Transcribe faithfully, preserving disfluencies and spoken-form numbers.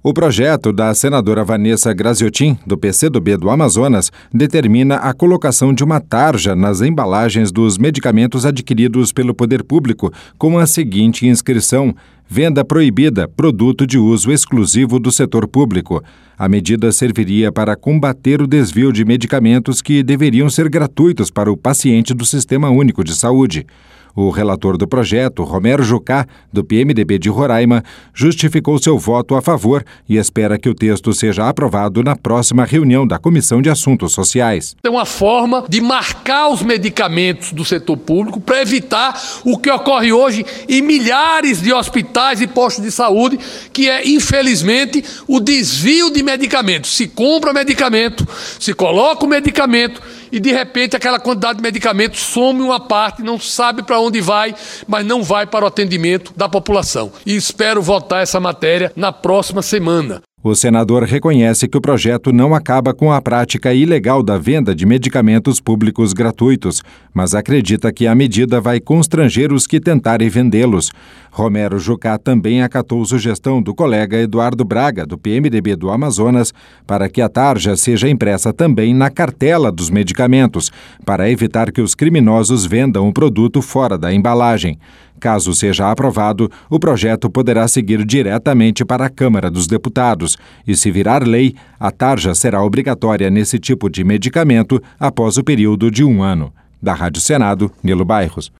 O projeto da senadora Vanessa Graziotin, do P C do B do Amazonas, determina a colocação de uma tarja nas embalagens dos medicamentos adquiridos pelo poder público, com a seguinte inscrição: venda proibida, produto de uso exclusivo do setor público. A medida serviria para combater o desvio de medicamentos que deveriam ser gratuitos para o paciente do Sistema Único de Saúde. O relator do projeto, Romero Jucá, do P M D B de Roraima, justificou seu voto a favor e espera que o texto seja aprovado na próxima reunião da Comissão de Assuntos Sociais. É uma forma de marcar os medicamentos do setor público para evitar o que ocorre hoje em milhares de hospitais e postos de saúde, que é, infelizmente, o desvio de medicamentos. Se compra medicamento, se coloca o medicamento e, de repente, aquela quantidade de medicamentos some uma parte, não sabe para onde vai, mas não vai para o atendimento da população. E espero votar essa matéria na próxima semana. O senador reconhece que o projeto não acaba com a prática ilegal da venda de medicamentos públicos gratuitos, mas acredita que a medida vai constranger os que tentarem vendê-los. Romero Jucá também acatou sugestão do colega Eduardo Braga, do P M D B do Amazonas, para que a tarja seja impressa também na cartela dos medicamentos, para evitar que os criminosos vendam o produto fora da embalagem. Caso seja aprovado, o projeto poderá seguir diretamente para a Câmara dos Deputados e, se virar lei, a tarja será obrigatória nesse tipo de medicamento após o período de um ano. Da Rádio Senado, Nilo Bairros.